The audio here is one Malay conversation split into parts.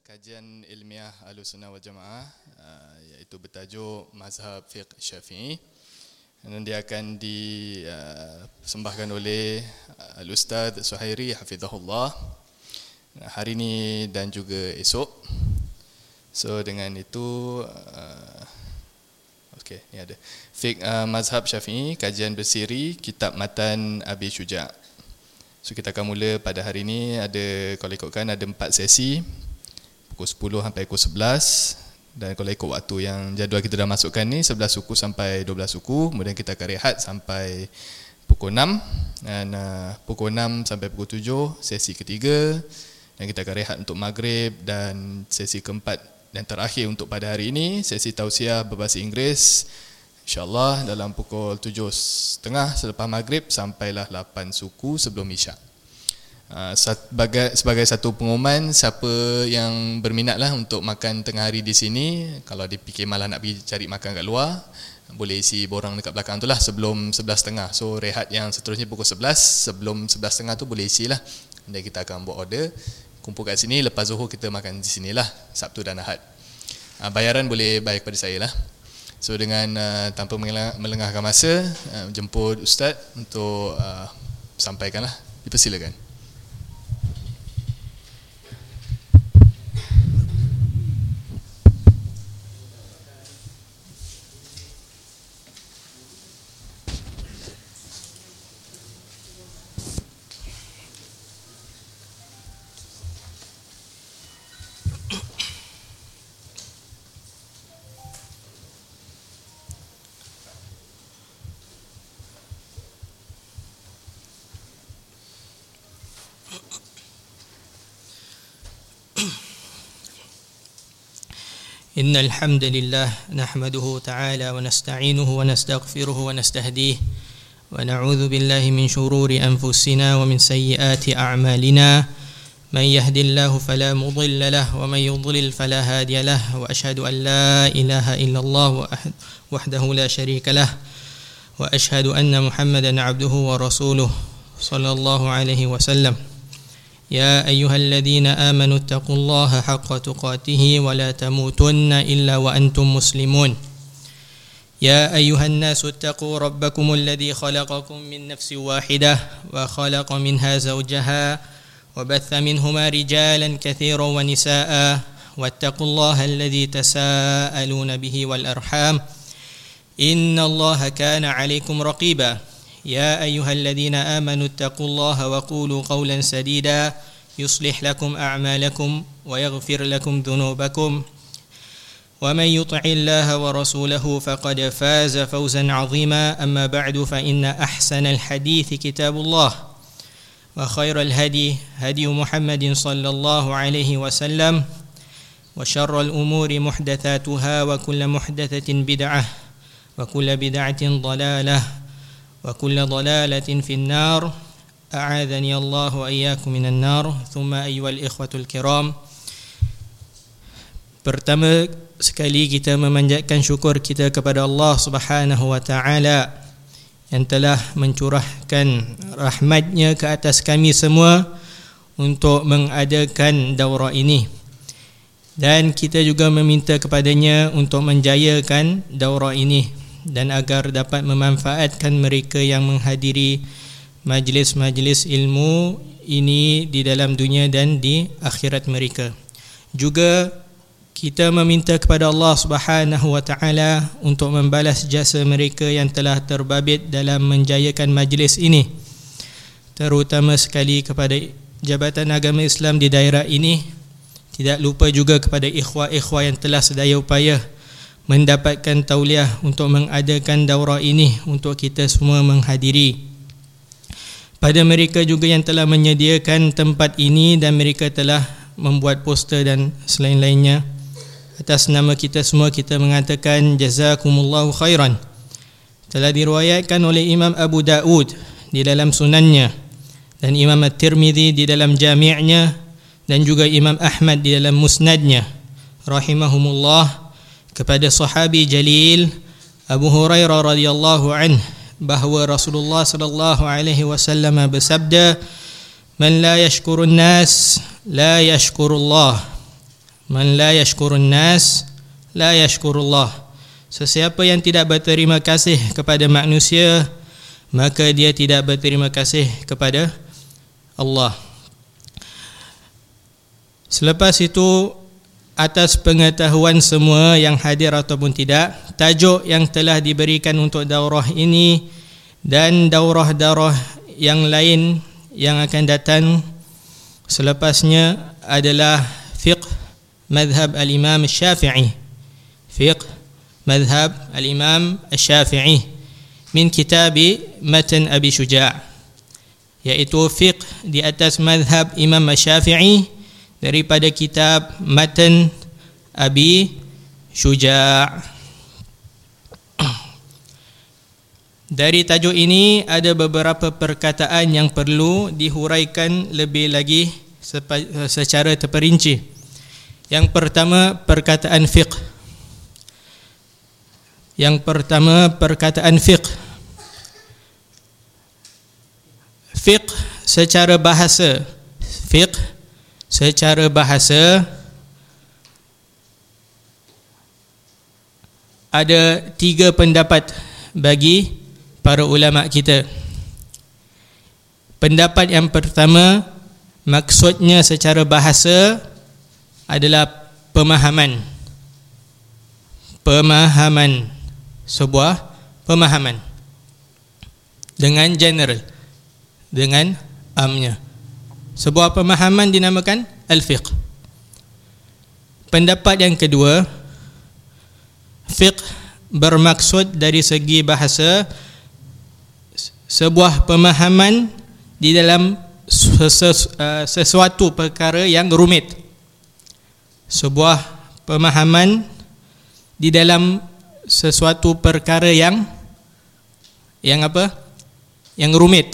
kajian ilmiah Ahlussunnah wal Jamaah, iaitu bertajuk Mazhab Fiqh Syafi'i. Dan dia akan disembahkan oleh Al-Ustaz Suhairi Hafizahullah hari ini dan juga esok. So dengan itu ni ada Fiqh Mazhab Syafi'i, kajian bersiri Kitab Matan Abi Syuja'. So kita akan mula pada hari ini. Ada, kalau ikutkan, ada 4 sesi, pukul 10 sampai pukul 11. Dan kalau ikut waktu yang jadual kita dah masukkan ni, 11 suku sampai 12 suku. Kemudian kita akan rehat sampai pukul 6. Dan pukul 6 sampai pukul 7 sesi ketiga. Dan kita akan rehat untuk maghrib. Dan sesi keempat dan terakhir untuk pada hari ini, sesi tausiah berbahasa Inggeris, InsyaAllah dalam pukul 7.30 selepas maghrib sampailah 8 suku sebelum isyak. Sebagai satu pengumuman, siapa yang berminatlah untuk makan tengah hari di sini, kalau dipikir malah nak pergi cari makan kat luar, boleh isi borang dekat belakang tu lah sebelum 11.30. So rehat yang seterusnya pukul 11, sebelum 11.30 tu boleh isi lah. Dan kita akan buat order, kumpul kat sini, lepas zuhur kita makan di sinilah, Sabtu dan Ahad. Bayaran boleh bayar kepada saya lah. So dengan tanpa melengahkan masa, jemput Ustaz untuk sampaikanlah. Dipersilakan. إن الحمد لله نحمده تعالى ونستعينه ونستغفره ونستهديه ونعوذ بالله من شرور أنفسنا ومن سيئات أعمالنا من يهد الله فلا مضل له ومن يضلل فلا هادي له وأشهد أن لا إله إلا الله وحده لا شريك له وأشهد أن محمدا عبده ورسوله صلى الله عليه وسلم يا أيها الذين آمنوا اتقوا الله حق تقاته ولا تموتن إلا وأنتم مسلمون يا أيها الناس اتقوا ربكم الذي خلقكم من نفس واحدة وخلق منها زوجها وبث منهما رجالا كثيرا ونساء واتقوا الله الذي تساءلون به والأرحام إن الله كان عليكم رقيبا يا أيها الذين آمنوا اتقوا الله وقولوا قولا سديدا يصلح لكم أعمالكم ويغفر لكم ذنوبكم ومن يطع الله ورسوله فقد فاز فوزا عظيما أما بعد فإن أحسن الحديث كتاب الله وخير الهدي هدي محمد صلى الله عليه وسلم وشر الأمور محدثاتها وكل محدثة بدعة وكل بدعة ضلالة وكل ضلالة في النار أعاذني الله وإياكم من النار ثم أيها الإخوة الكرام. Pertama sekali kita memanjatkan syukur kita kepada Allah Subhanahu wa taala yang telah mencurahkan rahmat-Nya ke atas kami semua untuk mengadakan daurah ini. Dan kita juga meminta kepadanya untuk menjayakan daurah ini dan agar dapat memanfaatkan mereka yang menghadiri majlis-majlis ilmu ini di dalam dunia dan di akhirat mereka. Juga kita meminta kepada Allah Subhanahu wa taala untuk membalas jasa mereka yang telah terbabit dalam menjayakan majlis ini, terutama sekali kepada Jabatan Agama Islam di daerah ini. Tidak lupa juga kepada ikhwah-ikhwah yang telah sedaya upaya mendapatkan tauliah untuk mengadakan daurah ini untuk kita semua menghadiri. Pada mereka juga yang telah menyediakan tempat ini dan mereka telah membuat poster dan selain-lainnya. Atas nama kita semua kita mengatakan jazakumullahu khairan. Telah diriwayatkan oleh Imam Abu Daud di dalam sunannya dan Imam At-Tirmidzi di dalam jami'nya dan juga Imam Ahmad di dalam musnadnya rahimahumullah kepada sahabi jalil Abu Hurairah radhiyallahu anhu bahawa Rasulullah sallallahu alaihi wasallam bersabda, "Man la yashkurun nas la yashkurullah." Man la yashkurun nas la yashkurullah. Sesiapa yang tidak berterima kasih kepada manusia, maka dia tidak berterima kasih kepada Allah. Selepas itu, atas pengetahuan semua yang hadir ataupun tidak, tajuk yang telah diberikan untuk daurah ini dan daurah-daurah yang lain yang akan datang selepasnya adalah fiqh madhab al-Imam Syafi'i. Fiqh madhab al-Imam Syafi'i min kitabi Matan Abi Syuja', iaitu fiqh di atas madhab Imam Syafi'i daripada kitab Matan Abi Syuja'. Dari tajuk ini ada beberapa perkataan yang perlu dihuraikan lebih lagi secara terperinci. Yang pertama, perkataan fiqh. Yang pertama, perkataan fiqh. Fiqh secara bahasa. Fiqh secara bahasa ada 3 pendapat bagi para ulama kita. Pendapat yang pertama, maksudnya secara bahasa adalah pemahaman. Pemahaman, sebuah pemahaman dengan general, dengan amnya. Sebuah pemahaman dinamakan al-fiqh. Pendapat yang kedua, fiqh bermaksud dari segi bahasa sebuah pemahaman di dalam sesuatu perkara yang rumit. Sebuah pemahaman di dalam sesuatu perkara yang apa? Yang rumit.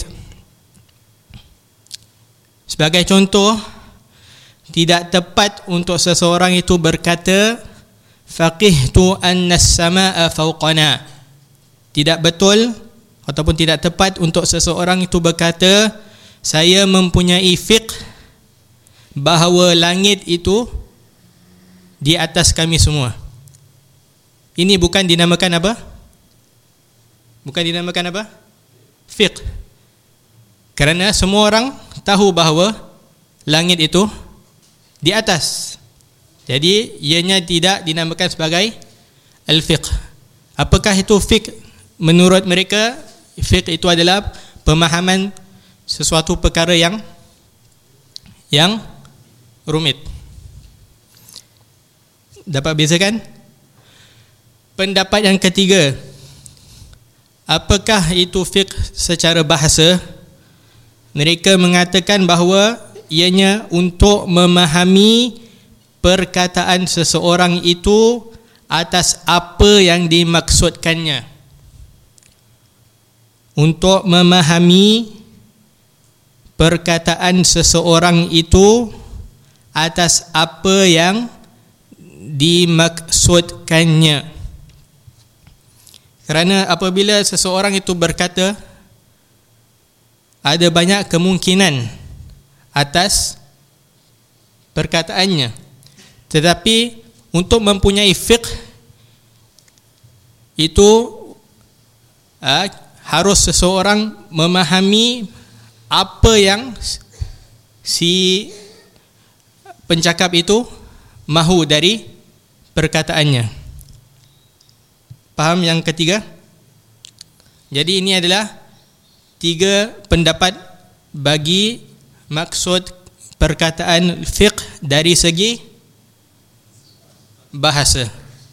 Sebagai contoh, tidak tepat untuk seseorang itu berkata faqihtu anna as-samaa'a fawqana. Tidak betul ataupun tidak tepat untuk seseorang itu berkata saya mempunyai fiqh bahawa langit itu di atas kami semua. Ini bukan dinamakan apa? Bukan dinamakan apa? Fiqh. Kerana semua orang tahu bahawa langit itu di atas. Jadi ianya tidak dinamakan sebagai al-fiqh. Apakah itu fiqh? Menurut mereka, fiqh itu adalah pemahaman sesuatu perkara yang rumit. Dapat bezakan? Pendapat yang ketiga, apakah itu fiqh secara bahasa? Mereka mengatakan bahawa ianya untuk memahami perkataan seseorang itu atas apa yang dimaksudkannya. Untuk memahami perkataan seseorang itu atas apa yang dimaksudkannya. Kerana apabila seseorang itu berkata, ada banyak kemungkinan atas perkataannya. Tetapi untuk mempunyai fiqh itu harus seseorang memahami apa yang si pencakap itu mahu dari perkataannya. Faham yang ketiga? Jadi ini adalah 3 pendapat bagi maksud perkataan fiqh dari segi bahasa.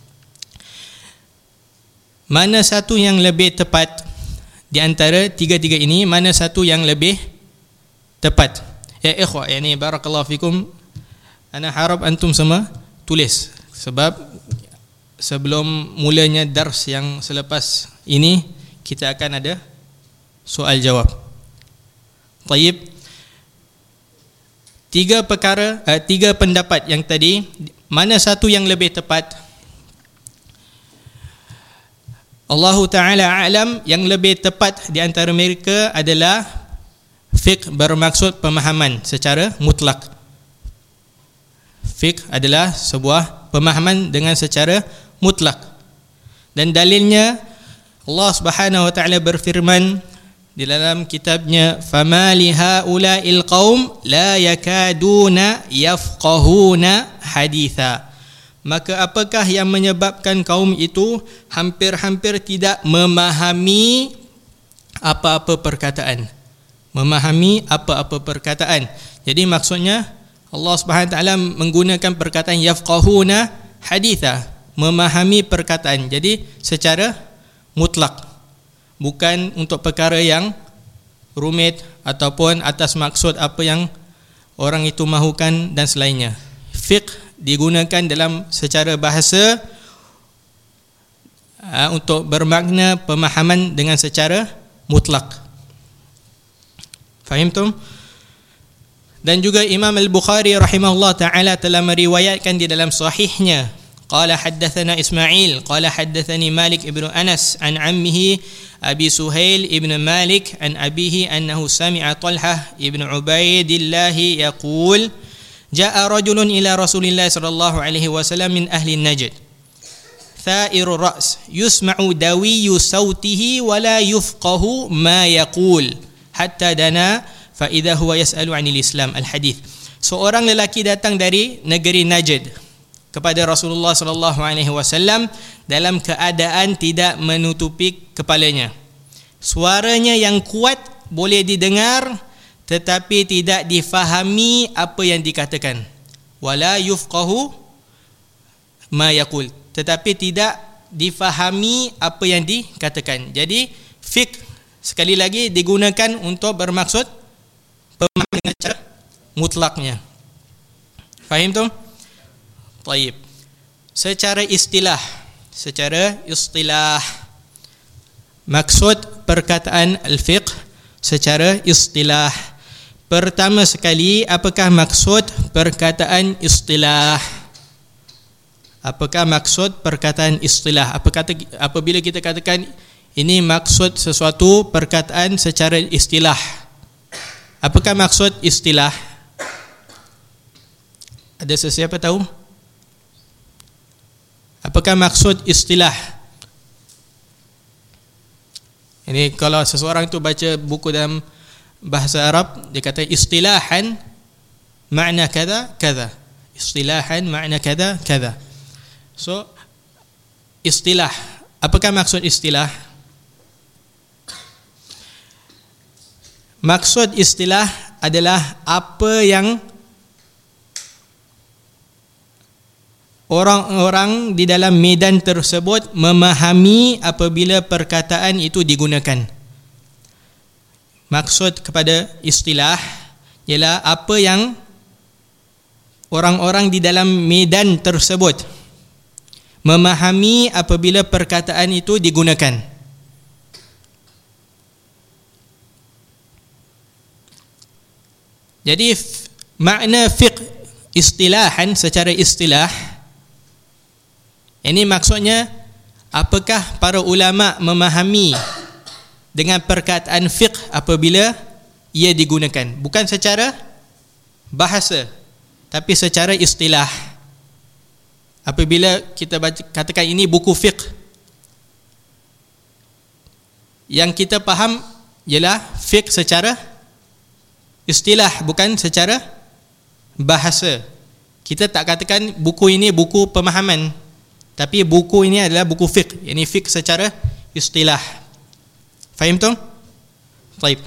Mana satu yang lebih tepat di antara 3-3 ini? Mana satu yang lebih tepat? Ya ikhwah, yani barakallahu fikum, ana harap antum semua tulis, sebab sebelum mulanya dars yang selepas ini kita akan ada soal jawab. Tayyib. 3 pendapat yang tadi, mana satu yang lebih tepat? Allah Ta'ala a'lam, yang lebih tepat di antara mereka adalah fiqh bermaksud pemahaman secara mutlak. Fiqh adalah sebuah pemahaman dengan secara mutlak. Dan dalilnya Allah Subhanahu wa taala berfirman di dalam kitabnya, "Fama lihaula'il qaum la yakaduna yafqahuna haditha." Maka apakah yang menyebabkan kaum itu hampir-hampir tidak memahami apa-apa perkataan. Memahami apa-apa perkataan. Jadi maksudnya Allah Subhanahu wa taala menggunakan perkataan yafqahuna haditha, memahami perkataan. Jadi secara mutlak, bukan untuk perkara yang rumit ataupun atas maksud apa yang orang itu mahukan dan selainnya. Fiqh digunakan dalam secara bahasa untuk bermakna pemahaman dengan secara mutlak. Faham tu? Dan juga Imam Al-Bukhari rahimahullah ta'ala telah meriwayatkan di dalam sahihnya, qala haddathana Ismail qala haddathani Malik ibn Anas an ammihi Abi Suhail ibn Malik an abihi annahu sami'a Talhah ibn Ubaidillah yaqul ja'a rajulun ila Rasulillah sallallahu alaihi wasallam min ahli Najd tha'ir ra's yusma'u dawiyyu sautihi wa la yufqahu ma yaqul hatta dana fa idza huwa yas'alu 'anil Islam. Al-hadis. Seorang lelaki datang dari negeri Najd kepada Rasulullah sallallahu alaihi wasallam dalam keadaan tidak menutupi kepalanya. Suaranya yang kuat boleh didengar tetapi tidak difahami apa yang dikatakan. Wala yufqahu ma yaqul, tetapi tidak difahami apa yang dikatakan. Jadi fiqh sekali lagi digunakan untuk bermaksud pemahaman dengan cara mutlaknya. Faham tu? Taib. Secara istilah maksud perkataan al-fiqh secara istilah. Pertama sekali, apakah maksud perkataan istilah? Apakah maksud perkataan istilah? Apabila kita katakan ini maksud sesuatu perkataan secara istilah, apakah maksud istilah? Ada sesiapa tahu? Apakah maksud istilah? Ini kalau seseorang itu baca buku dalam bahasa Arab, dia kata istilahan makna kada kada. Istilahan makna kada kada. So istilah, apakah maksud istilah? Maksud istilah adalah apa yang orang-orang di dalam medan tersebut memahami apabila perkataan itu digunakan. Maksud kepada istilah ialah apa yang orang-orang di dalam medan tersebut memahami apabila perkataan itu digunakan. Jadi makna fiqh istilahan secara istilah ini maksudnya apakah para ulama memahami dengan perkataan fiqh apabila ia digunakan, bukan secara bahasa tapi secara istilah. Apabila kita katakan ini buku fiqh, yang kita faham ialah fiqh secara istilah, bukan secara bahasa. Kita tak katakan buku ini buku pemahaman, tapi buku ini adalah buku fiqh. Ini fiqh secara istilah. Faham tu? Baik.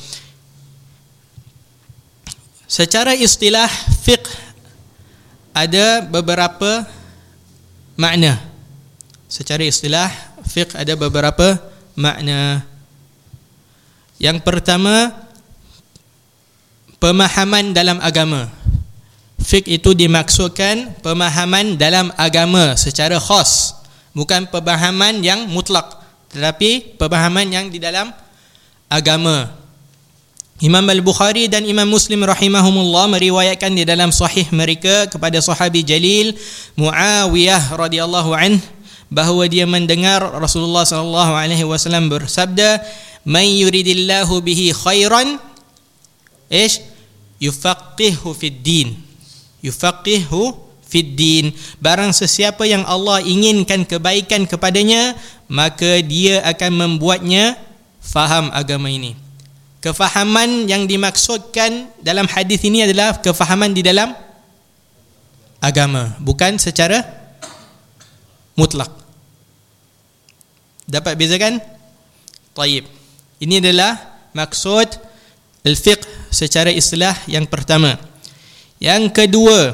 Secara istilah fiqh ada beberapa makna. Secara istilah fiqh ada beberapa makna. Yang pertama, pemahaman dalam agama. Fiqh itu dimaksudkan pemahaman dalam agama secara khas, bukan pemahaman yang mutlak, tetapi pemahaman yang di dalam agama. Imam Al-Bukhari dan Imam Muslim rahimahumullah meriwayatkan di dalam sahih mereka kepada sahabi jalil Muawiyah radhiyallahu anhu bahawa dia mendengar Rasulullah sallallahu alaihi wasallam bersabda, "Man yuridillahu bihi khairan yufaqihu fid din." Yufaqihu fid din. Barang sesiapa yang Allah inginkan kebaikan kepadanya, maka dia akan membuatnya faham agama ini. Kefahaman yang dimaksudkan dalam hadis ini adalah kefahaman di dalam agama, bukan secara mutlak. Dapat bezakan? Taib. Ini adalah maksud al-fiqh secara istilah yang pertama. Yang kedua,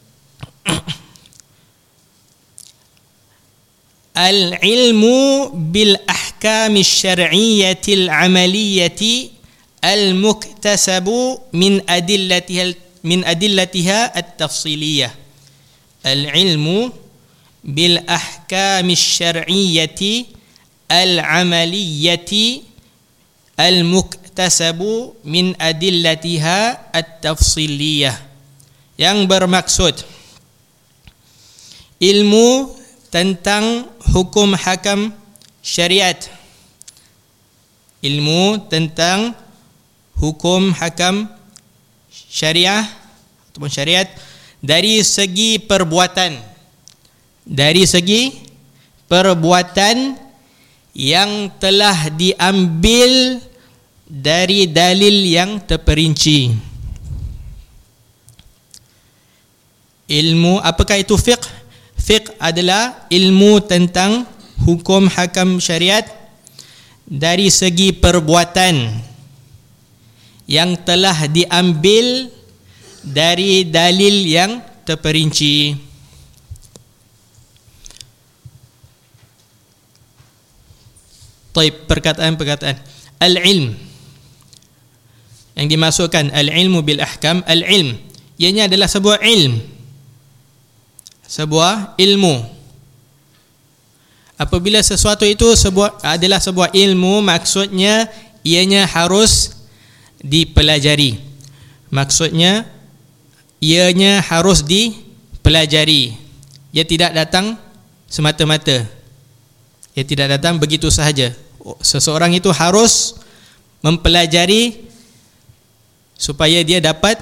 al-ilmu bil ahkam asy-syar'iyyati al-'amaliyyati al-muktasabu min adillatiha at-tafsiliyah. Al-ilmu bil ahkam asy-syar'iyyati al-'amaliyyati al-muktasabu min adillatiha at-tafsiliyah, yang bermaksud ilmu tentang hukum hakam syariat, ilmu tentang hukum hakam syariah ataupun syariat dari segi perbuatan, dari segi perbuatan yang telah diambil dari dalil yang terperinci. Ilmu, apakah itu fiqh? Fiqh adalah ilmu tentang hukum hakam syariat dari segi perbuatan yang telah diambil dari dalil yang terperinci. Taib, perkataan-perkataan. Al-ilm, yang dimasukkan al-ilmu bil ahkam, al-ilm, ianya adalah sebuah ilm, sebuah ilmu. Apabila sesuatu itu adalah sebuah ilmu, maksudnya ianya harus dipelajari. Maksudnya ianya harus dipelajari. Ia tidak datang semata-mata. Ia tidak datang begitu sahaja. Seseorang itu harus mempelajari supaya dia dapat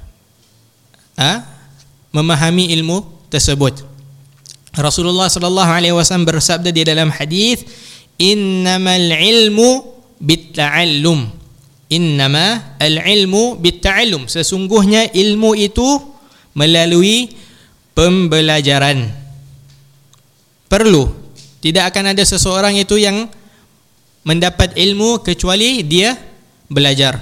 memahami ilmu tersebut. Rasulullah sallallahu alaihi wasallam bersabda di dalam hadis, "Innamal ilmu bitta'allum." Innama al-ilmu bitta'allum. Sesungguhnya ilmu itu melalui pembelajaran. Perlu. Tidak akan ada seseorang itu yang mendapat ilmu kecuali dia belajar.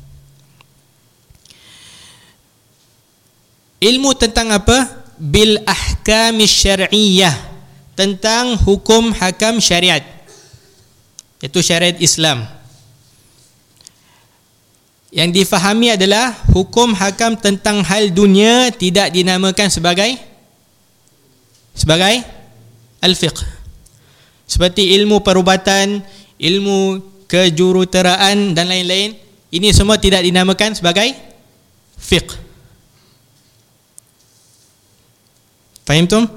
Ilmu tentang apa? Bil ahkam syar'iyyah, tentang hukum hakam syariat, itu syariat Islam. Yang difahami adalah hukum hakam tentang hal dunia tidak dinamakan sebagai al-fiqh. Seperti ilmu perubatan, ilmu kejuruteraan dan lain-lain, ini semua tidak dinamakan sebagai fiqh. Faham tum?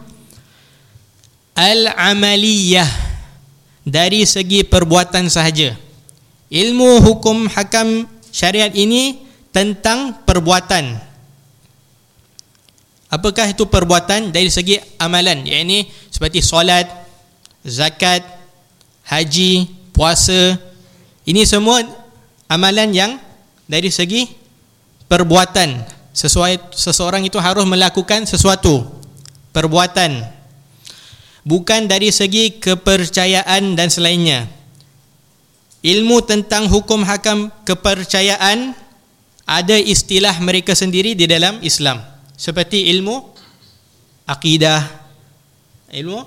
Al-amaliyah, dari segi perbuatan sahaja. Ilmu hukum hakam syariat ini tentang perbuatan. Apakah itu perbuatan? Dari segi amalan, iaitu seperti solat, zakat, haji, puasa. Ini semua amalan yang dari segi perbuatan. Seseorang itu harus melakukan sesuatu, perbuatan, bukan dari segi kepercayaan dan selainnya. Ilmu tentang hukum hakam kepercayaan ada istilah mereka sendiri di dalam Islam, seperti ilmu akidah, ilmu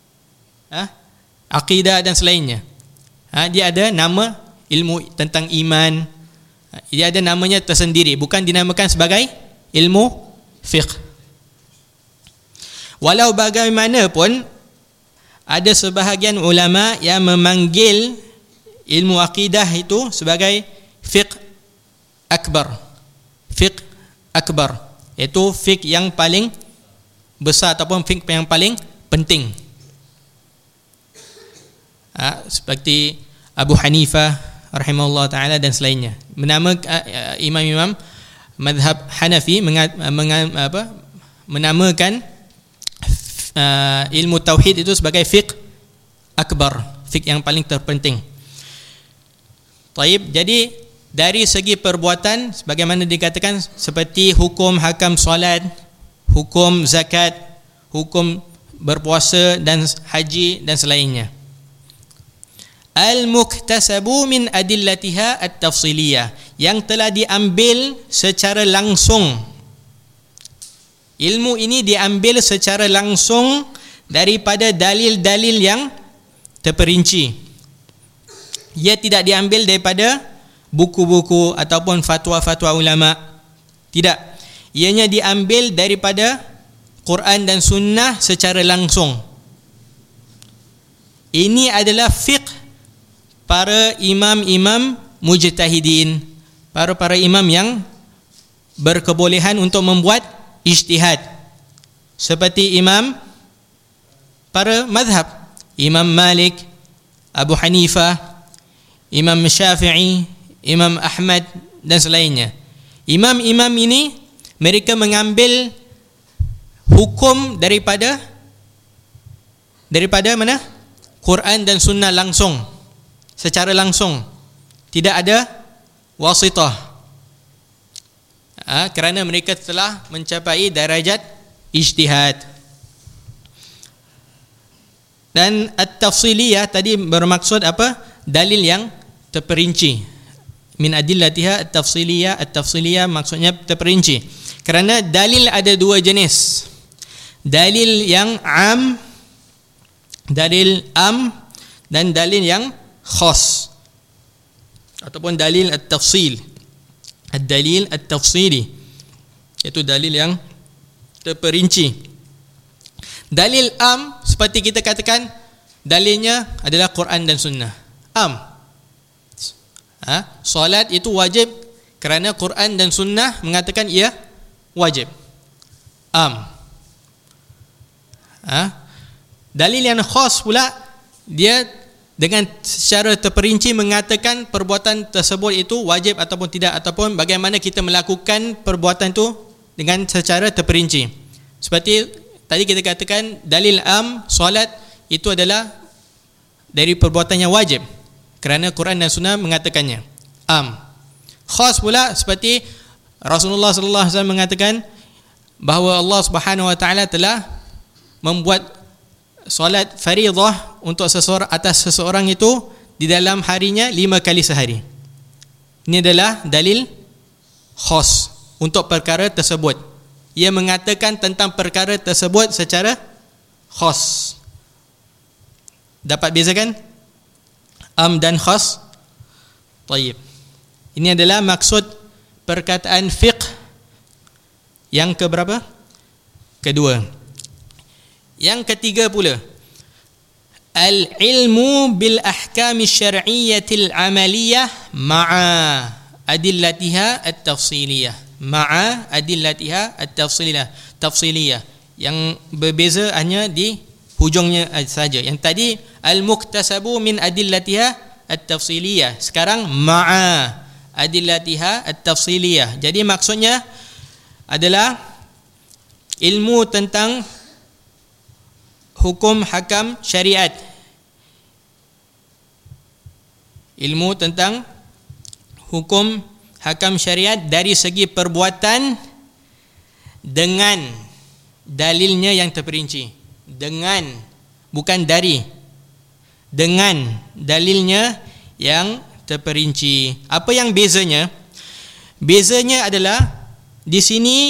akidah dan selainnya. Dia ada nama ilmu tentang iman, dia ada namanya tersendiri, bukan dinamakan sebagai ilmu fiqh. Walau bagaimanapun, ada sebahagian ulama yang memanggil ilmu akidah itu sebagai fiqh akbar. Fiqh akbar, iaitu fiqh yang paling besar ataupun fiqh yang paling penting. Seperti Abu Hanifah rahimahullah ta'ala dan selainnya. Imam-imam madhab Hanafi menamakan ilmu tauhid itu sebagai fiqh akbar, fiqh yang paling terpenting. Taib, jadi dari segi perbuatan sebagaimana dikatakan seperti hukum hakam solat, hukum zakat, hukum berpuasa dan haji dan selainnya. Al-muktasabu min adillatiha at-tafsiliyah, yang telah diambil secara langsung. Ilmu ini diambil secara langsung daripada dalil-dalil yang terperinci. Ia tidak diambil daripada buku-buku ataupun fatwa-fatwa ulama. Tidak. Ianya diambil daripada Quran dan sunnah secara langsung. Ini adalah fiqh para imam-imam mujtahidin, para imam yang berkebolehan untuk membuat ijtihad, seperti imam para mazhab, Imam Malik, Abu Hanifah, Imam Syafi'i, Imam Ahmad dan selainnya. Imam-imam ini mereka mengambil hukum daripada mana? Quran dan sunnah langsung, secara langsung, tidak ada wasitah, kerana mereka telah mencapai darajat ijtihad. Dan at-tafsiliyah tadi bermaksud apa? Dalil yang terperinci. Min adillatiha at-tafsiliyah, at-tafsiliyah maksudnya terperinci. Kerana dalil ada dua jenis. Dalil yang am, dalil am, dan dalil yang khas, ataupun dalil at-tafsil. Ad-dalil at-tafsili, iaitu dalil yang terperinci. Dalil am seperti kita katakan dalilnya adalah Quran dan sunnah. Am. Solat itu wajib kerana Quran dan sunnah mengatakan ia wajib. Am. Dalil yang khas pula, dia dengan secara terperinci mengatakan perbuatan tersebut itu wajib ataupun tidak, ataupun bagaimana kita melakukan perbuatan itu dengan secara terperinci. Seperti tadi kita katakan dalil am, solat itu adalah dari perbuatan yang wajib kerana Quran dan sunnah mengatakannya. Am. Khas pula seperti Rasulullah sallallahu alaihi wasallam mengatakan bahawa Allah Subhanahu wa taala telah membuat solat faridah untuk seseorang, atas seseorang itu di dalam harinya 5 kali sehari. Ini adalah dalil khas untuk perkara tersebut. Ia mengatakan tentang perkara tersebut secara khas. Dapat bezakan am dan khas? Tayyib. Ini adalah maksud perkataan fiqh yang keberapa? Kedua. Yang ketiga pula, al-ilmu bil ahkam syar'iyyatil amaliyah ma'a adillatiha at-tafsiliyah. Ma'a adillatiha at-tafsiliyah. Tafsiliyah. Yang berbeza hanya di hujungnya saja. Yang tadi al-muktasabu min adillatiha at-tafsiliyah. Sekarang ma'a adillatiha at-tafsiliyah. Jadi maksudnya adalah ilmu tentang hukum hakam syariat. Ilmu tentang hukum hakam syariat dari segi perbuatan dengan dalilnya yang terperinci. Dengan, bukan dari. Dengan dalilnya yang terperinci. Apa yang bezanya? Bezanya adalah di sini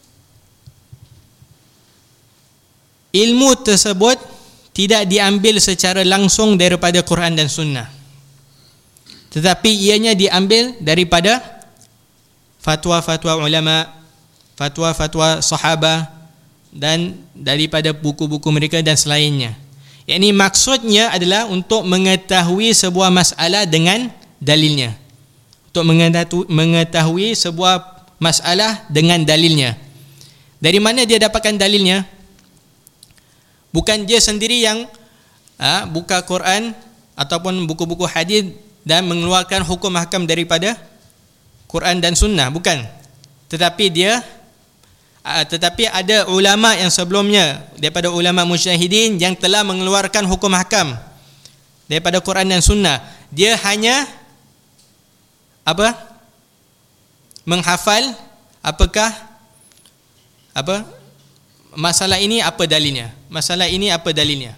ilmu tersebut tidak diambil secara langsung daripada Quran dan sunnah, tetapi ianya diambil daripada fatwa-fatwa ulama, fatwa-fatwa sahabah, dan daripada buku-buku mereka dan selainnya. Yang ini maksudnya adalah untuk mengetahui sebuah masalah dengan dalilnya. Untuk mengetahui sebuah masalah dengan dalilnya. Dari mana dia dapatkan dalilnya? Bukan dia sendiri yang buka Quran ataupun buku-buku hadis dan mengeluarkan hukum hakam daripada Quran dan sunnah, bukan. Tetapi dia Tetapi ada ulama yang sebelumnya daripada ulama mujtahidin yang telah mengeluarkan hukum hakam daripada Quran dan Sunnah. Dia hanya menghafal masalah ini apa dalilnya, masalah ini apa dalilnya.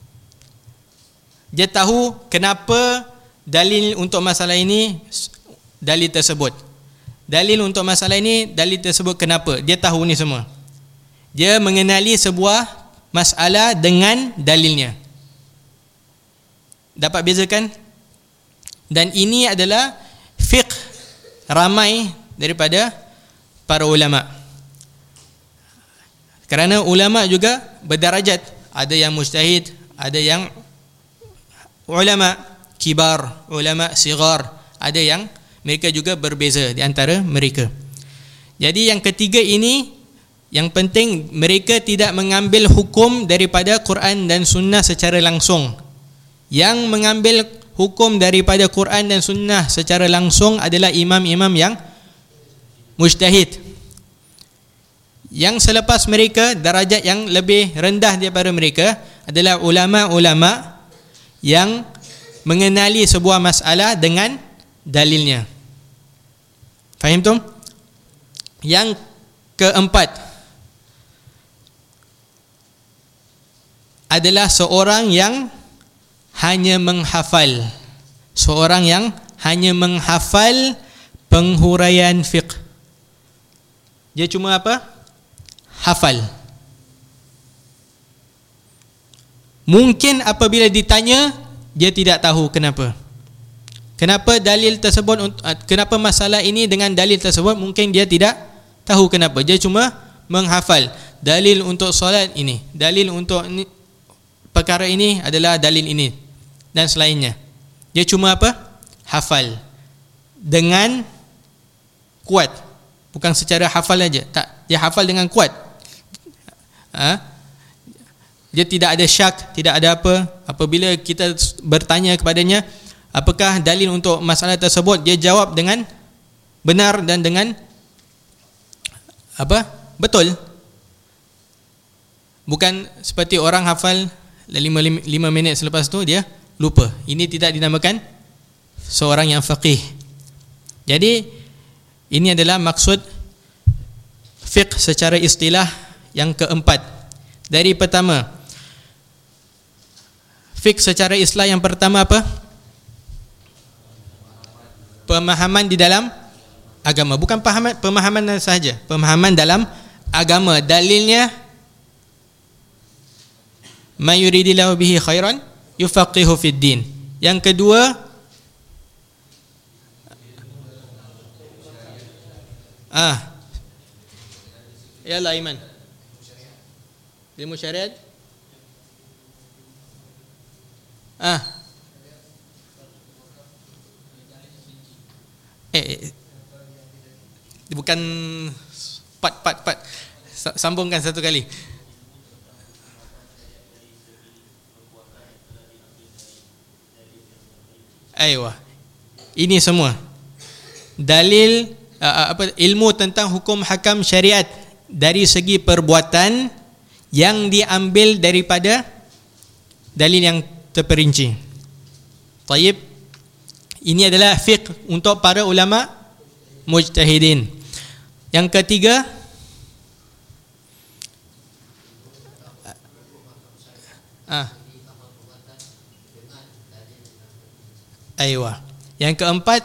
Dia tahu kenapa dalil untuk masalah ini, dalil tersebut. Dalil untuk masalah ini, dalil tersebut kenapa. Dia tahu ni semua. Dia mengenali sebuah masalah dengan dalilnya. Dapat bezakan? Dan ini adalah fiqh ramai daripada para ulama. Kerana ulama juga berdarajat. Ada yang mujtahid, ada yang ulama kibar, ulama sigar, ada yang mereka juga berbeza di antara mereka. Jadi yang ketiga ini, yang penting mereka tidak mengambil hukum daripada Quran dan Sunnah secara langsung. Yang mengambil hukum daripada Quran dan Sunnah secara langsung adalah imam-imam yang mujtahid. Yang selepas mereka, darajat yang lebih rendah daripada mereka adalah ulama-ulama yang mengenali sebuah masalah dengan dalilnya. Faham tu? Yang keempat adalah seorang yang hanya menghafal. Seorang yang hanya menghafal penghuraian fiqh. Dia cuma hafal. Mungkin apabila ditanya, dia tidak tahu kenapa. Kenapa dalil tersebut, kenapa masalah ini dengan dalil tersebut, mungkin dia tidak tahu kenapa. Dia cuma menghafal. Dalil untuk solat ini, dalil untuk ini, perkara ini adalah dalil ini dan selainnya. Dia cuma hafal dengan kuat. Bukan secara hafal aja. Tak, dia hafal dengan kuat. Dia tidak ada syak, tidak ada apa. Apabila kita bertanya kepadanya apakah dalil untuk masalah tersebut, dia jawab dengan benar dan dengan betul. Bukan seperti orang hafal 5 minit selepas tu dia lupa. Ini tidak dinamakan seorang yang faqih. Jadi ini adalah maksud fiqh secara istilah yang keempat. Dari pertama, fiqh secara istilah yang pertama apa? Pemahaman di dalam agama. Bukan pemahaman sahaja, pemahaman dalam agama. Dalilnya ma yuridillahu bihi khairan yufaqihu fid din. Yang kedua, yalah iman, ilmu syariat. Bukan part. Sambungkan satu kali. Aywa. Ini semua dalil ilmu tentang hukum hakam syariat dari segi perbuatan yang diambil daripada dalil yang terperinci. Taib. Ini adalah fiqh untuk para ulama mujtahidin. Yang ketiga, aywa. Yang keempat,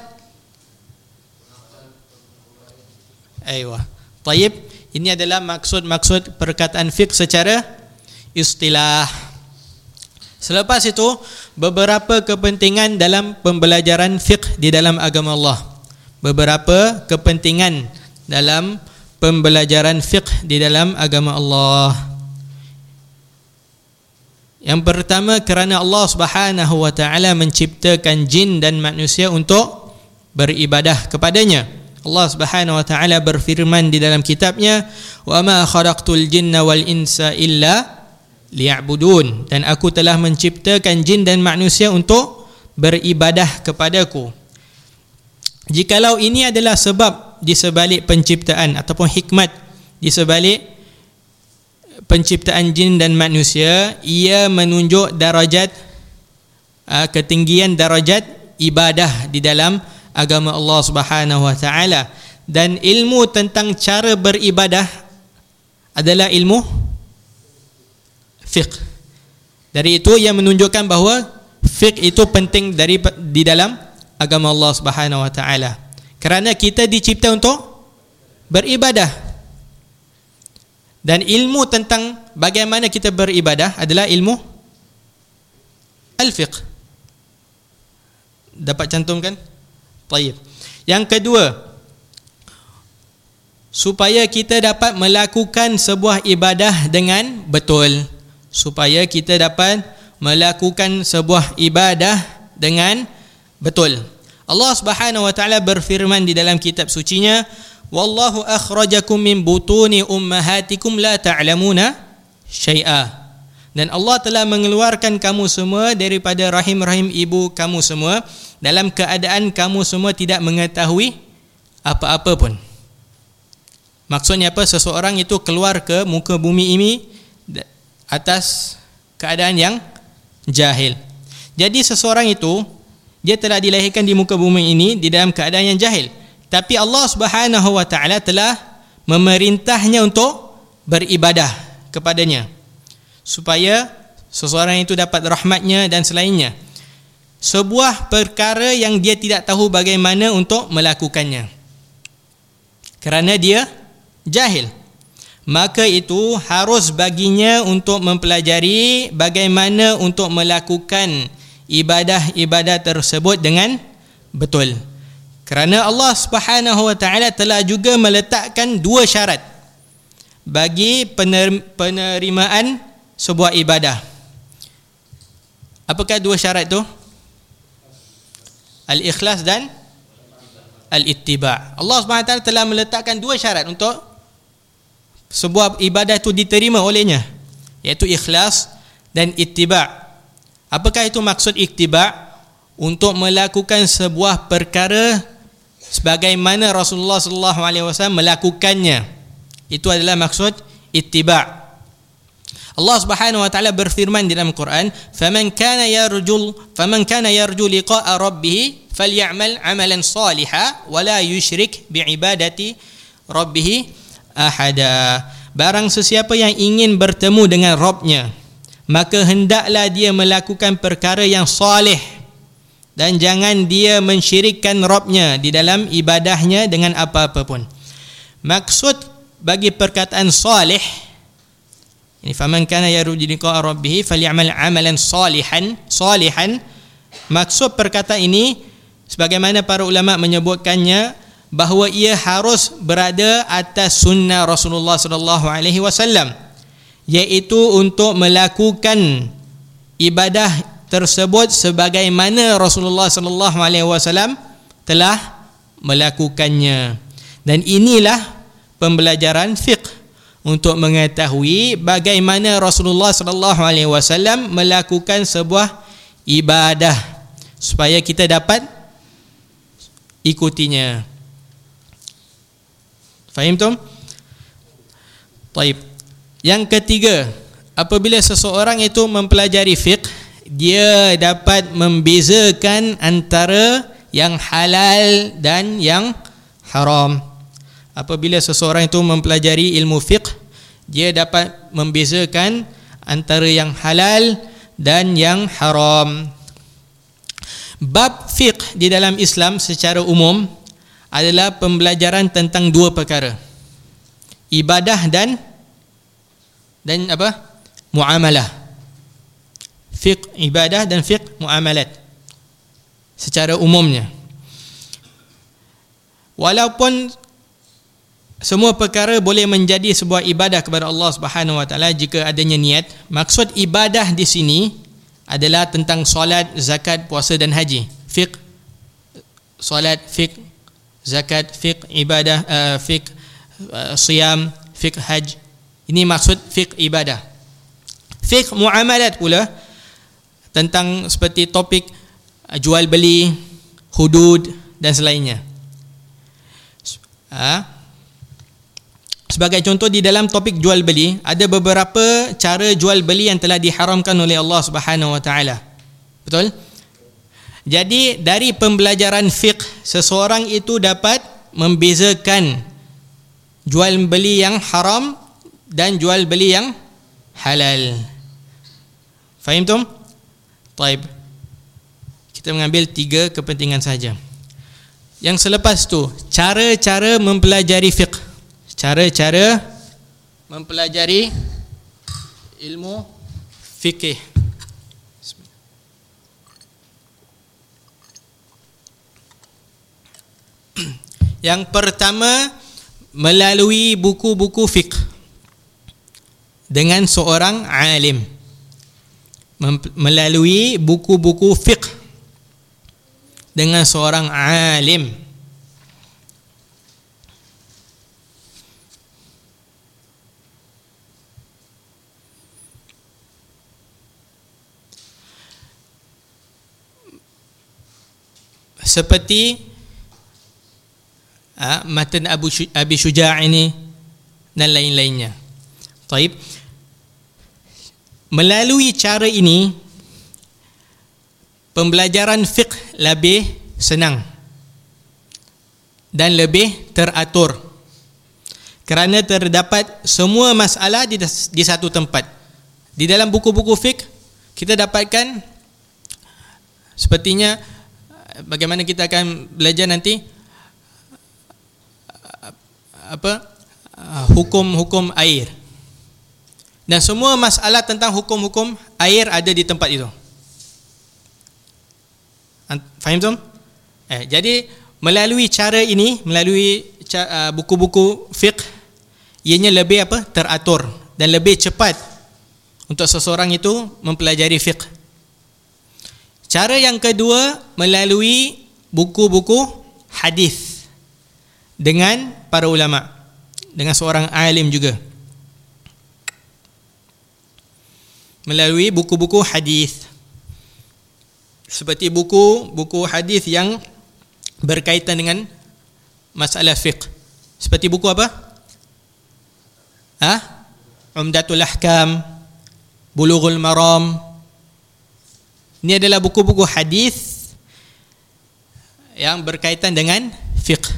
aywa. Taib. Ini adalah maksud-maksud perkataan fiqh secara istilah. Selepas itu, beberapa kepentingan dalam pembelajaran fiqh di dalam agama Allah. Beberapa kepentingan dalam pembelajaran fiqh di dalam agama Allah. Yang pertama, kerana Allah Subhanahu wa taala menciptakan jin dan manusia untuk beribadah kepadanya. Allah Subhanahu wa taala berfirman di dalam kitabnya, "Wa ma khalaqtul jinna wal insa illa liya'budun." Dan aku telah menciptakan jin dan manusia untuk beribadah kepadaku. Jikalau ini adalah sebab di sebalik penciptaan ataupun hikmat di sebalik penciptaan jin dan manusia, ia menunjuk darajat ketinggian darajat ibadah di dalam agama Allah Subhanahu wa taala. Dan ilmu tentang cara beribadah adalah ilmu fiqh. Dari itu yang menunjukkan bahawa fiqh itu penting di dalam agama Allah Subhanahu wa taala. Kerana kita dicipta untuk beribadah. Dan ilmu tentang bagaimana kita beribadah adalah ilmu al-fiqh. Dapat cantumkan? Baik. Yang kedua, supaya kita dapat melakukan sebuah ibadah dengan betul. Supaya kita dapat melakukan sebuah ibadah dengan betul. Allah Subhanahu wa taala berfirman di dalam kitab sucinya, "Wallahu akhrajakum min butuni ummahatikum la ta'lamuna syai'a." Dan Allah telah mengeluarkan kamu semua daripada rahim-rahim ibu kamu semua dalam keadaan kamu semua tidak mengetahui apa-apa pun. Maksudnya apa? Seseorang itu keluar ke muka bumi ini atas keadaan yang jahil. Jadi seseorang itu dia telah dilahirkan di muka bumi ini di dalam keadaan yang jahil. Tapi Allah Subhanahu wa taala telah memerintahnya untuk beribadah kepadanya supaya seseorang itu dapat rahmatnya dan selainnya. Sebuah perkara yang dia tidak tahu bagaimana untuk melakukannya kerana dia jahil. Maka itu harus baginya untuk mempelajari bagaimana untuk melakukan ibadah-ibadah tersebut dengan betul. Kerana Allah Subhanahu wa taala telah juga meletakkan dua syarat bagi penerimaan sebuah ibadah. Apakah dua syarat itu? Al-ikhlas dan al-ittiba'. Allah Subhanahu wa taala telah meletakkan dua syarat untuk sebuah ibadah itu diterima olehnya, iaitu ikhlas dan ittiba'. Apakah itu maksud ittiba'? Untuk melakukan sebuah perkara sebagaimana Rasulullah sallallahu alaihi wasallam melakukannya. Itu adalah maksud ittiba'. Allah Subhanahu wa taala berfirman di dalam Quran, "Faman kana yarju liqa'a rabbih falyamal 'amalan shalihan wa la yusyrik bi'ibadati rabbih ahada." Barang sesiapa yang ingin bertemu dengan Rabb-nya, maka hendaklah dia melakukan perkara yang soleh dan jangan dia mensyirikkan Rabb-nya di dalam ibadahnya dengan apa-apa pun. Maksud bagi perkataan soleh ini, faman kana yarju liqa'a rabbih falyamal 'amalan salihan. Maksud perkataan ini sebagaimana para ulama menyebutkannya bahawa ia harus berada atas sunnah Rasulullah sallallahu alaihi wasallam, iaitu untuk melakukan ibadah tersebut sebagaimana Rasulullah sallallahu alaihi wasallam telah melakukannya. Dan inilah pembelajaran fiqh, untuk mengetahui bagaimana Rasulullah sallallahu alaihi wasallam melakukan sebuah ibadah supaya kita dapat ikutinya. Faham tum? Taib. Yang ketiga, apabila seseorang itu mempelajari fiqh, dia dapat membezakan antara yang halal dan yang haram. Apabila seseorang itu mempelajari ilmu fiqh, dia dapat membezakan antara yang halal dan yang haram. Bab fiqh di dalam Islam secara umum adalah pembelajaran tentang dua perkara, ibadah dan apa? Muamalah. Fiqh ibadah dan fiqh muamalat secara umumnya. Walaupun semua perkara boleh menjadi sebuah ibadah kepada Allah Subhanahu wa taala jika adanya niat. Maksud ibadah di sini adalah tentang solat, zakat, puasa dan haji. Fiqh solat, fiqh zakat, fiqh ibadah, fiqh siyam, fiqh haj. Ini maksud fiqh ibadah. Fiqh muamalat pula tentang seperti topik jual beli, hudud dan selainnya. Sebagai contoh, di dalam topik jual beli ada beberapa cara jual beli yang telah diharamkan oleh Allah Subhanahu Wa Taala. Betul? Jadi dari pembelajaran fiqh, seseorang itu dapat membezakan jual beli yang haram dan jual beli yang halal. Faham tum? Taib. Kita mengambil 3 kepentingan saja. Yang selepas tu, cara-cara mempelajari fiqh. Cara-cara mempelajari ilmu fikih. Yang pertama, melalui buku-buku fiqh dengan seorang alim. Melalui buku-buku fiqh dengan seorang alim. Seperti matan Abi Syuja' ini dan lain-lainnya. Taib. Melalui cara ini, pembelajaran fiqh lebih senang dan lebih teratur, kerana terdapat semua masalah di satu tempat. Di dalam buku-buku fiqh kita dapatkan, sepertinya bagaimana kita akan belajar nanti, hukum-hukum air, dan semua masalah tentang hukum-hukum air ada di tempat itu. Faham tu? Jadi melalui cara ini, melalui buku-buku fiqh, ianya lebih teratur dan lebih cepat untuk seseorang itu mempelajari fiqh. Cara yang kedua, melalui buku-buku hadis dengan para ulama, dengan seorang alim juga. Melalui buku-buku hadis, seperti buku hadis yang berkaitan dengan masalah fiqh. Seperti buku apa? Umdatul Ahkam, Bulughul Maram. Ini adalah buku-buku hadis yang berkaitan dengan fiqh.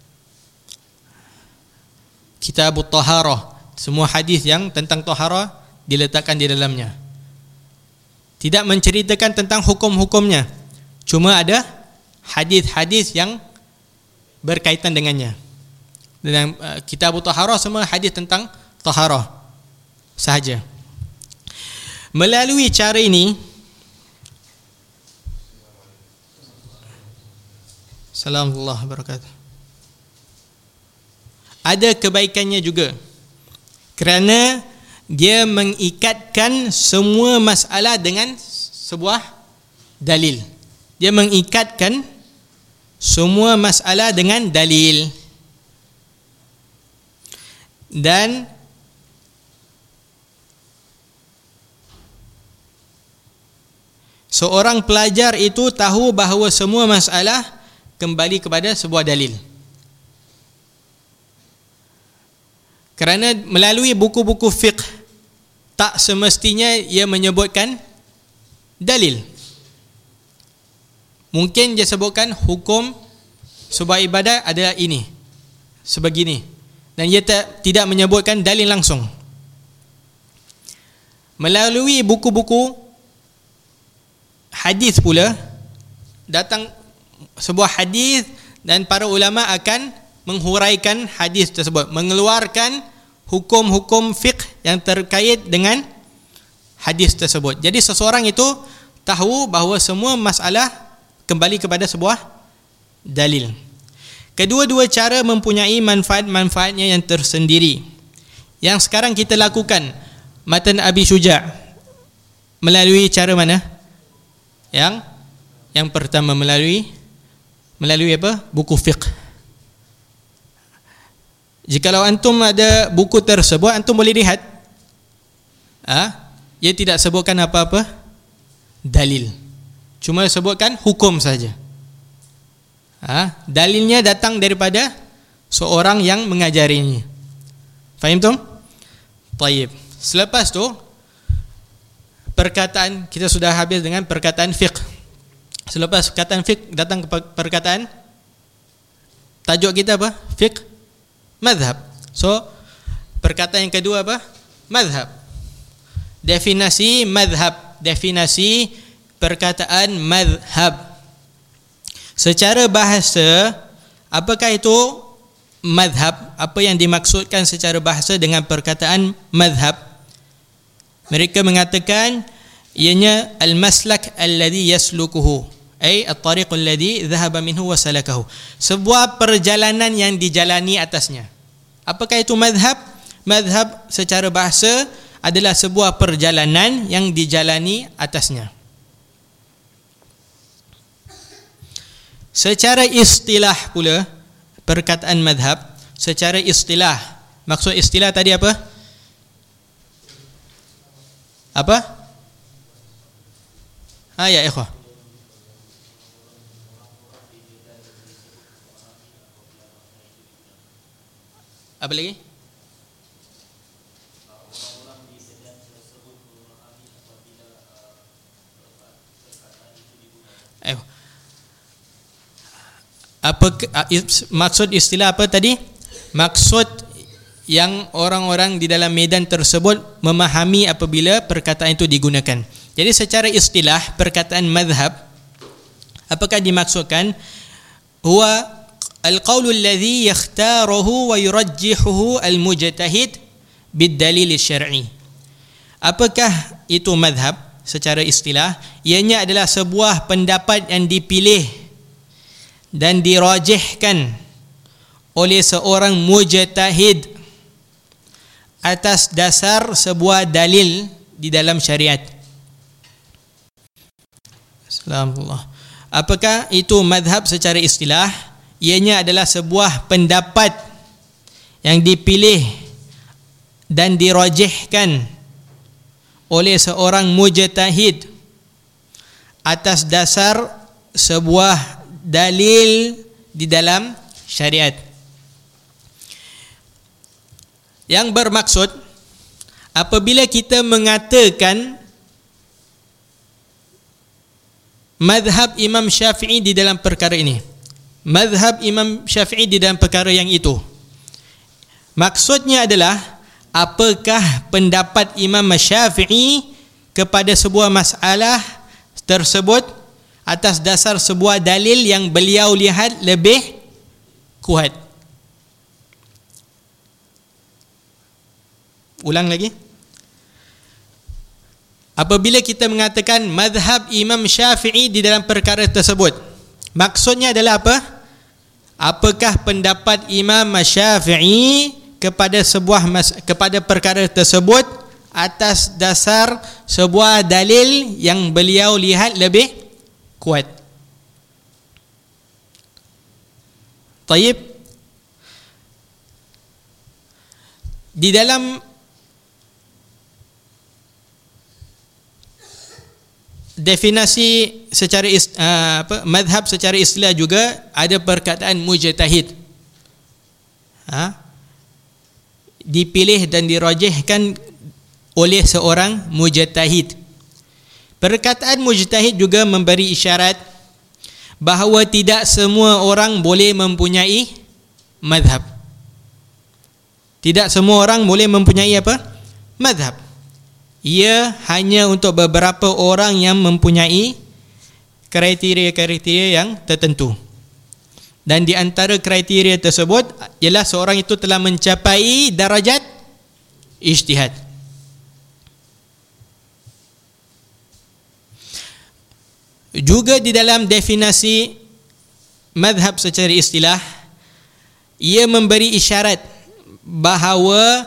Kitabut Taharah, semua hadis yang tentang taharah diletakkan di dalamnya. Tidak menceritakan tentang hukum-hukumnya, cuma ada hadis-hadis yang berkaitan dengannya. Dan Kitabut Taharah semua hadis tentang taharah sahaja. Melalui cara ini, Assalamualaikum warahmatullahi wabarakatuh, ada kebaikannya juga, kerana dia mengikatkan semua masalah dengan sebuah dalil. Dia mengikatkan semua masalah dengan dalil. Dan seorang pelajar itu tahu bahawa semua masalah kembali kepada sebuah dalil. Kerana melalui buku-buku fiqh, tak semestinya ia menyebutkan dalil. Mungkin dia sebutkan hukum sebuah ibadat adalah ini, sebegini, dan ia tidak menyebutkan dalil langsung. Melalui buku-buku hadis pula, datang sebuah hadis dan para ulama akan menghuraikan hadis tersebut, mengeluarkan hukum-hukum fiqh yang terkait dengan hadis tersebut. Jadi seseorang itu tahu bahawa semua masalah kembali kepada sebuah dalil. Kedua-dua cara mempunyai manfaat-manfaatnya yang tersendiri. Yang sekarang kita lakukan matan Abi Syuja' melalui cara mana? Yang pertama melalui apa? Buku fiqh. Jikalau antum ada buku tersebut, antum boleh lihat. Ia tidak sebutkan apa-apa dalil, cuma sebutkan hukum saja. Dalilnya datang daripada seorang yang mengajarinya. Faham tu? Taib. Selepas tu perkataan, kita sudah habis dengan perkataan fiqh. Selepas perkataan fiqh datang ke perkataan, tajuk kita apa? Fiqh madhab. So perkataan yang kedua apa? Madhab. Definasi madhab, definisi perkataan madhab. Secara bahasa, apakah itu madhab? Apa yang dimaksudkan secara bahasa dengan perkataan madhab? Mereka mengatakan ianya al-maslak alladhi yaslukuhu, ay at-tariq alladhi dhahaba minhu wa salakahu, sebuah perjalanan yang dijalani atasnya. Apakah itu madhab? Madhab secara bahasa adalah sebuah perjalanan yang dijalani atasnya. Secara istilah pula, perkataan madhab secara istilah, maksud istilah tadi apa? Apa? Ya ikhwah. Apa lagi? Apa maksud istilah apa tadi? Maksud yang orang-orang di dalam medan tersebut memahami apabila perkataan itu digunakan. Jadi secara istilah perkataan madhab, apakah dimaksudkan? Huwa al-qaulu alladhi yakhtaruhu wa yurajjihuhu al-mujtahid bid-dalil syar'i. Apakah itu madhab secara istilah? Ianya adalah sebuah pendapat yang dipilih dan dirajihkan oleh seorang mujtahid atas dasar sebuah dalil di dalam syariat. Assalamualaikum. Apakah itu madhab secara istilah? Ianya adalah sebuah pendapat yang dipilih dan dirajihkan oleh seorang mujtahid atas dasar sebuah dalil di dalam syariat. Yang bermaksud, apabila kita mengatakan madhab Imam Syafi'i di dalam perkara ini, madhab Imam Syafi'i di dalam perkara yang itu, maksudnya adalah apakah pendapat Imam Syafi'i kepada sebuah masalah tersebut atas dasar sebuah dalil yang beliau lihat lebih kuat. Ulang lagi. Apabila kita mengatakan mazhab Imam Syafi'i di dalam perkara tersebut, maksudnya adalah apa? Apakah pendapat Imam Syafi'i kepada perkara tersebut atas dasar sebuah dalil yang beliau lihat lebih kuat. Taib. Di dalam definisi secara madhab secara istilah juga ada perkataan mujtahid. Dipilih dan dirajihkan oleh seorang mujtahid. Perkataan mujtahid juga memberi isyarat bahawa tidak semua orang boleh mempunyai madhab. Tidak semua orang boleh mempunyai apa? Madhab. Ia hanya untuk beberapa orang yang mempunyai kriteria-kriteria yang tertentu. Dan di antara kriteria tersebut ialah seorang itu telah mencapai darajat ijtihad. Juga di dalam definisi madhab secara istilah, ia memberi isyarat bahawa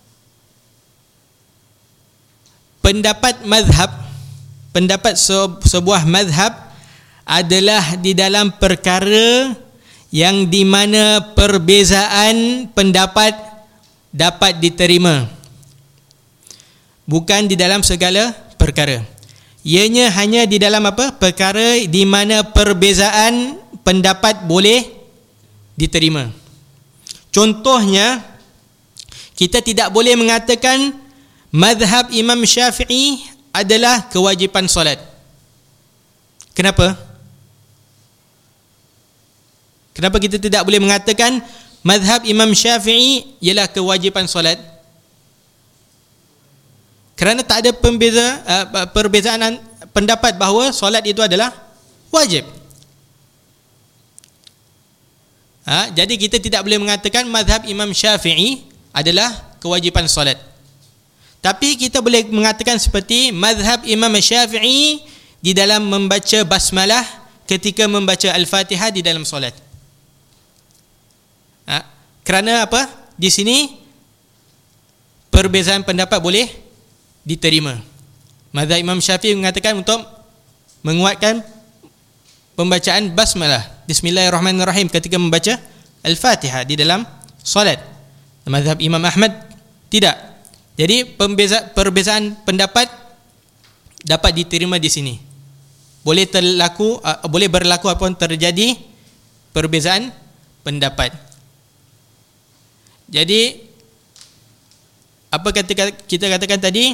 pendapat madhab, pendapat sebuah madhab adalah di dalam perkara yang di mana perbezaan pendapat dapat diterima, bukan di dalam segala perkara. Ianya hanya di dalam apa? Perkara di mana perbezaan pendapat boleh diterima. Contohnya, kita tidak boleh mengatakan mazhab Imam Syafi'i adalah kewajipan solat. Kenapa? Kenapa kita tidak boleh mengatakan mazhab Imam Syafi'i ialah kewajipan solat? Kerana tak ada perbezaan pendapat bahawa solat itu adalah wajib. Jadi kita tidak boleh mengatakan mazhab Imam Syafi'i adalah kewajipan solat. Tapi kita boleh mengatakan seperti mazhab Imam Syafi'i di dalam membaca basmalah ketika membaca Al-Fatihah di dalam solat. Kerana apa? Di sini perbezaan pendapat boleh diterima. Mazhab Imam Syafi'i mengatakan untuk menguatkan pembacaan basmalah, Bismillahirrahmanirrahim, ketika membaca Al-Fatihah di dalam solat. Mazhab Imam Ahmad tidak. Jadi perbezaan pendapat dapat diterima di sini. Boleh berlaku apabila terjadi perbezaan pendapat. Jadi apa kita katakan tadi,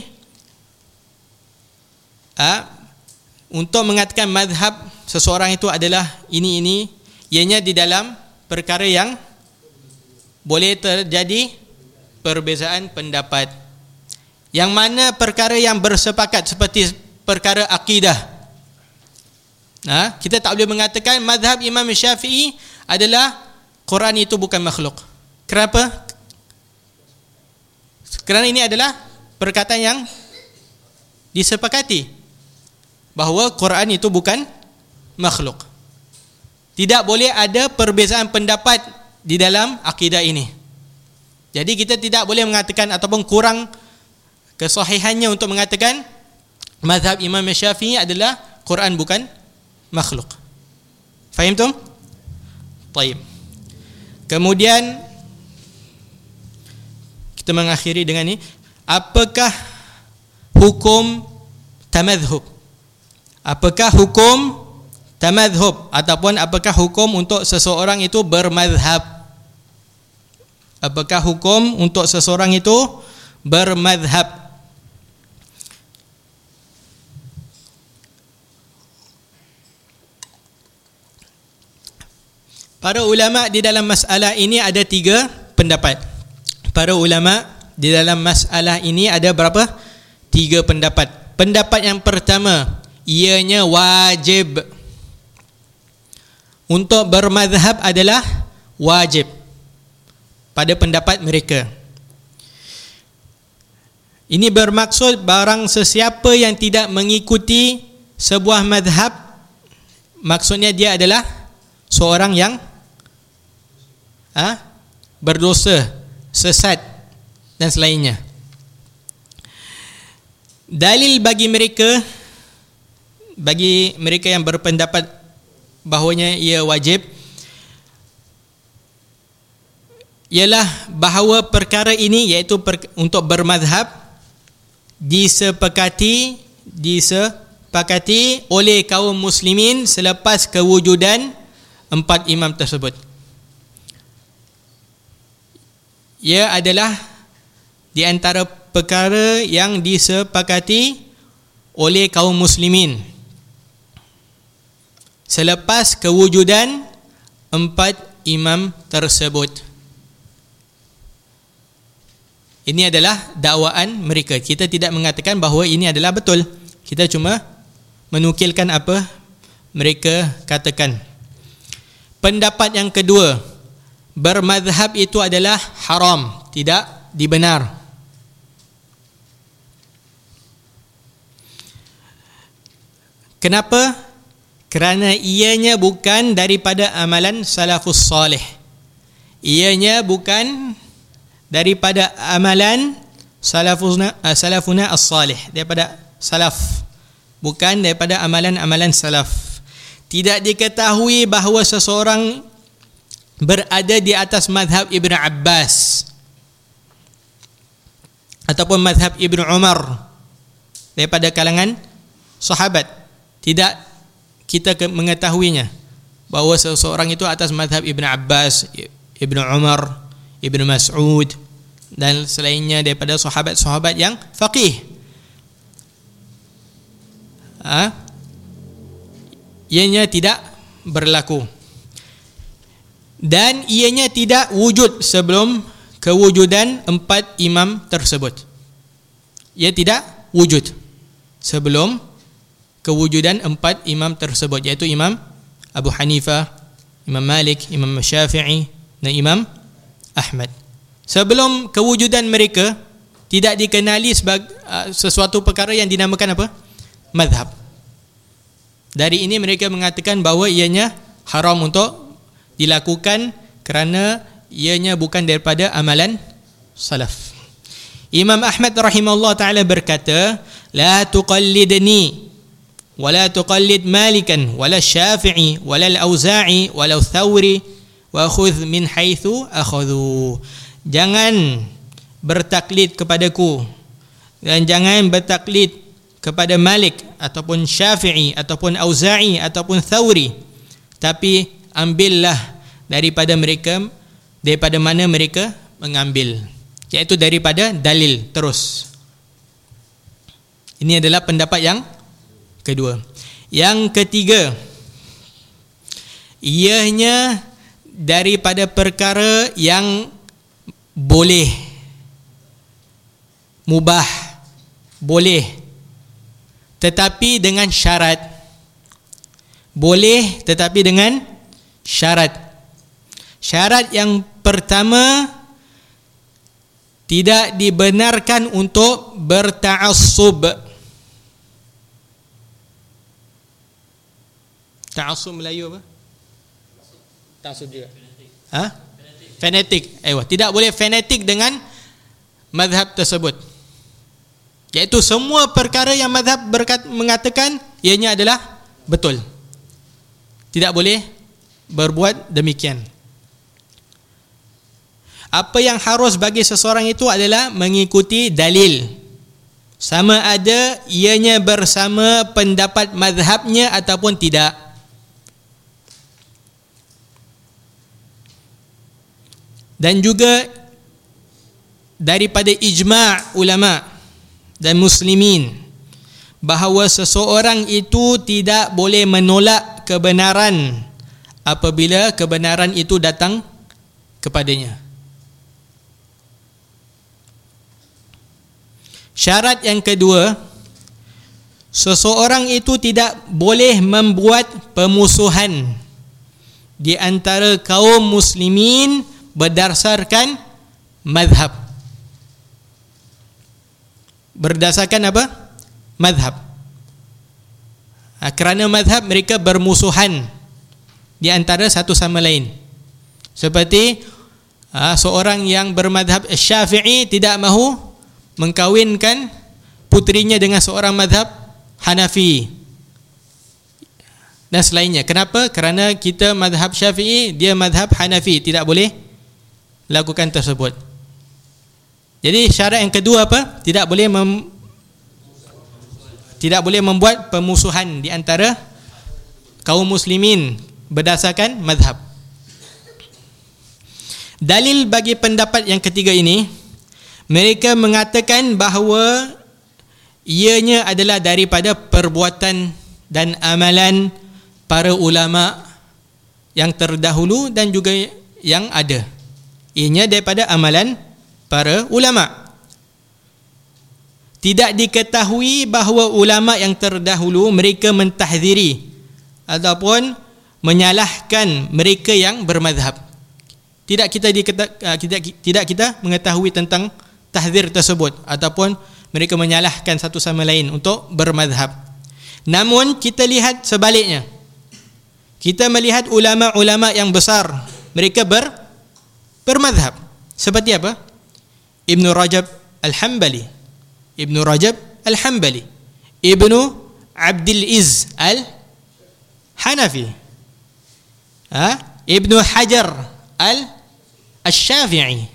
untuk mengatakan mazhab seseorang itu adalah ini, ianya di dalam perkara yang boleh terjadi perbezaan pendapat. Yang mana perkara yang bersepakat seperti perkara akidah, kita tak boleh mengatakan mazhab Imam Syafi'i adalah Quran itu bukan makhluk. Kenapa? Kerana ini adalah perkataan yang disepakati bahawa Quran itu bukan makhluk. Tidak boleh ada perbezaan pendapat di dalam akidah ini. Jadi kita tidak boleh mengatakan ataupun kurang kesahihannya untuk mengatakan mazhab Imam Syafi'i adalah Quran bukan makhluk. Faham tu? Baik. Kemudian kita mengakhiri dengan ini, apakah hukum tamadhub? Apakah hukum tamadhub ataupun apakah hukum untuk seseorang itu bermadhab? Apakah hukum untuk seseorang itu bermadhab? Para ulama di dalam masalah ini ada 3 pendapat. Para ulama di dalam masalah ini ada berapa? 3 pendapat. Pendapat yang pertama, ianya wajib. Untuk bermadhab adalah wajib pada pendapat mereka. Ini bermaksud barang sesiapa yang tidak mengikuti sebuah madhab, maksudnya dia adalah seorang yang berdosa, sesat dan selainnya. Dalil bagi mereka yang berpendapat bahawanya ia wajib ialah bahawa perkara ini, iaitu untuk bermadhab, disepakati oleh kaum muslimin selepas kewujudan 4 imam tersebut. Ia adalah di antara perkara yang disepakati oleh kaum muslimin selepas kewujudan 4 imam tersebut. Ini adalah dakwaan mereka. Kita tidak mengatakan bahawa ini adalah betul. Kita cuma menukilkan apa mereka katakan. Pendapat yang kedua, bermadhab itu adalah haram, tidak dibenar. Kenapa? Kerana ianya bukan daripada amalan salafus salih. Ianya bukan daripada amalan salafuna as-salih, daripada salaf, bukan daripada amalan-amalan salaf. Tidak diketahui bahawa seseorang berada di atas mazhab Ibn Abbas ataupun mazhab Ibn Umar daripada kalangan sahabat. Tidak kita mengetahuinya bahawa seseorang itu atas mazhab Ibn Abbas, Ibn Umar, Ibn Mas'ud dan selainnya daripada sahabat-sahabat yang faqih. Ianya tidak berlaku, dan ianya tidak wujud sebelum kewujudan 4 imam tersebut. Ia tidak wujud sebelum kewujudan 4 imam tersebut, iaitu Imam Abu Hanifah, Imam Malik, Imam Syafi'i dan Imam Ahmad. Sebelum kewujudan mereka tidak dikenali sebagai sesuatu perkara yang dinamakan apa? Mazhab. Dari ini mereka mengatakan bahawa ianya haram untuk dilakukan kerana ianya bukan daripada amalan salaf. Imam Ahmad rahimahullah ta'ala berkata, la tuqallidni wala tuqallid Malikan wala Syafi'i wala Al-Auza'i wala Thawri wa khudh min haitsu akhadhu. Jangan bertaklid kepadaku dan jangan bertaklid kepada Malik ataupun Syafi'i ataupun Auza'i ataupun Thawri, tapi ambillah daripada mana mereka mengambil, iaitu daripada dalil terus. Ini adalah pendapat yang kedua. Yang ketiga, ianya daripada perkara yang boleh, mubah, boleh tetapi dengan syarat. Boleh tetapi dengan syarat. Syarat yang pertama, tidak dibenarkan untuk berta'assub. Ta'assub Melayu apa? Ta'assub juga. Fanatik. Tidak boleh fanatik dengan mazhab tersebut. Iaitu semua perkara yang mazhab mengatakan ianya adalah betul. Tidak boleh berbuat demikian. Apa yang harus bagi seseorang itu adalah mengikuti dalil, sama ada ianya bersama pendapat mazhabnya ataupun tidak. Dan juga daripada ijma' ulama' dan muslimin bahawa seseorang itu tidak boleh menolak kebenaran apabila kebenaran itu datang kepadanya. Syarat yang kedua, seseorang itu tidak boleh membuat pemusuhan di antara kaum muslimin berdasarkan mazhab. Berdasarkan apa? Mazhab. Kerana mazhab mereka bermusuhan di antara satu sama lain. Seperti seorang yang bermadhab Syafi'i tidak mahu mengkawinkan putrinya dengan seorang madhab Hanafi dan selainnya. Kenapa? Kerana kita madhab Syafi'i, dia madhab Hanafi, tidak boleh lakukan tersebut. Jadi syarat yang kedua apa? Tidak boleh membuat pemusuhan di antara kaum muslimin berdasarkan mazhab. Dalil bagi pendapat yang ketiga ini, mereka mengatakan bahawa ianya adalah daripada perbuatan dan amalan para ulama yang terdahulu dan juga yang ada. Ianya daripada amalan para ulama. Tidak diketahui bahawa ulama yang terdahulu mereka mentahziri ataupun menyalahkan mereka yang bermazhab. Tidak kita mengetahui tentang tahzir tersebut ataupun mereka menyalahkan satu sama lain untuk bermazhab. Namun kita lihat sebaliknya. Kita melihat ulama-ulama yang besar, mereka bermazhab. Seperti apa? Ibnu Rajab Al-Hambali, Ibnu Rajab Al-Hambali, Ibnu Abdul Izz Al-Hanafi, Ibnu Hajar Al-Syafi'i,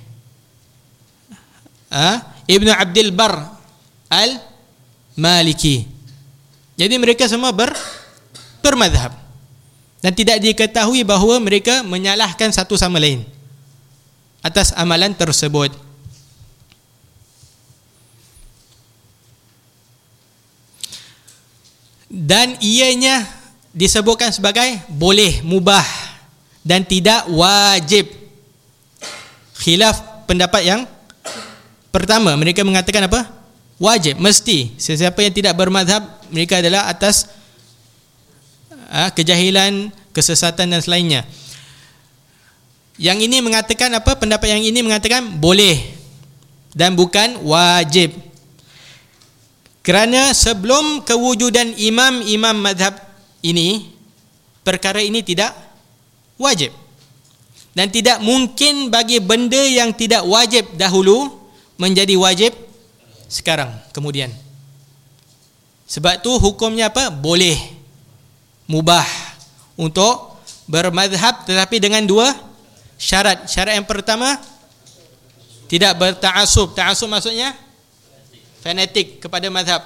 Ibnu Abdul Bar Al-Maliki. Jadi mereka semua bermazhab dan tidak diketahui bahawa mereka menyalahkan satu sama lain atas amalan tersebut. dan ianya disebutkan sebagai boleh, mubah dan tidak wajib. Khilaf pendapat yang pertama, mereka mengatakan apa? Wajib, mesti. Sesiapa yang tidak bermazhab, mereka adalah atas kejahilan, kesesatan dan selainnya. Yang ini mengatakan apa? Pendapat yang ini mengatakan boleh dan bukan wajib. Kerana sebelum kewujudan imam-imam mazhab ini, perkara ini tidak wajib. Dan tidak mungkin bagi benda yang tidak wajib dahulu menjadi wajib sekarang, kemudian. Sebab tu hukumnya apa? Boleh, mubah untuk bermazhab, tetapi dengan dua syarat. Syarat yang pertama, tidak berta'asub. Ta'asub maksudnya fanatik kepada mazhab.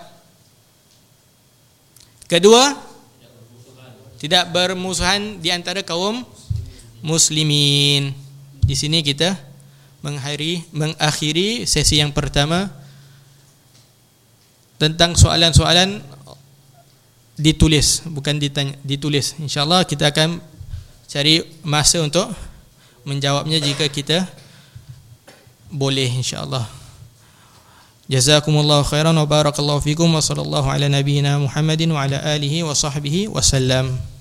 Kedua, tidak bermusuhan di antara kaum muslimin. Di sini kita mengakhiri sesi yang pertama tentang soalan-soalan ditulis, bukan ditanya, ditulis. InsyaAllah kita akan cari masa untuk menjawabnya jika kita boleh, insyaAllah. Jazakumullahu khairan wa barakallahu fikum wa sallallahu ala nabiyyina Muhammadin wa ala alihi wa sahbihi wasallam.